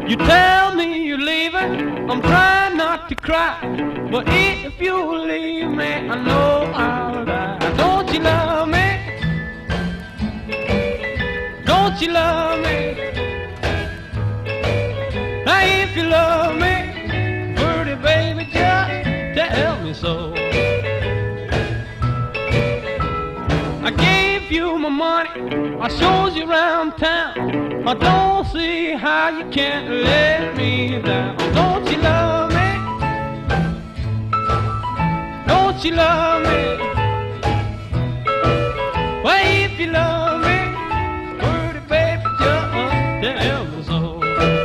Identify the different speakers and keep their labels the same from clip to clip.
Speaker 1: You tell me you're leaving, I'm trying not to cry, but if you leave me, I know I'll die. Don't you love me? Don't you love me? Now if you love me, pretty baby, just tell me so. I gave you my money, I showed you around town. I don't see how you can't let me down. Don't you love me? Don't you love me? Well, if you love me, pretty baby, just tell me so.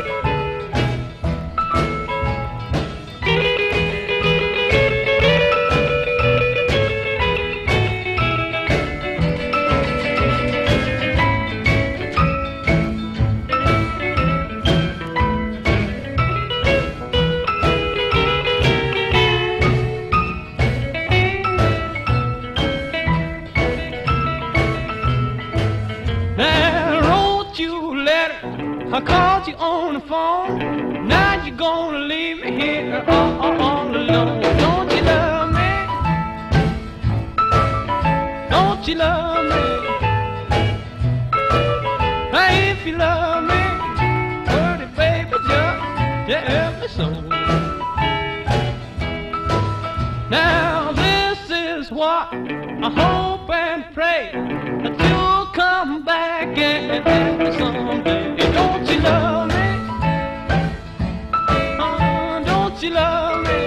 Speaker 1: I called you on the phone. Now you're gonna leave me here all alone. Don't you love me? Don't you love me? Hey, if you love me, pretty baby, just tell me so. Now this is what I hope and pray, that you'll come back and tell me someday. Don't you love me? Don't you love me?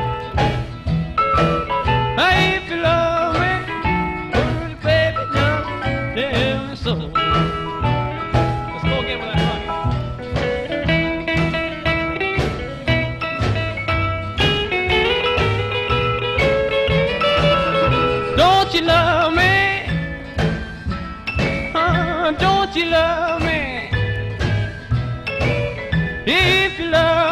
Speaker 1: Hey, if you love me, pretty baby, just tell me so. Let's go again with that one. Don't you love me? Don't you love me? If you love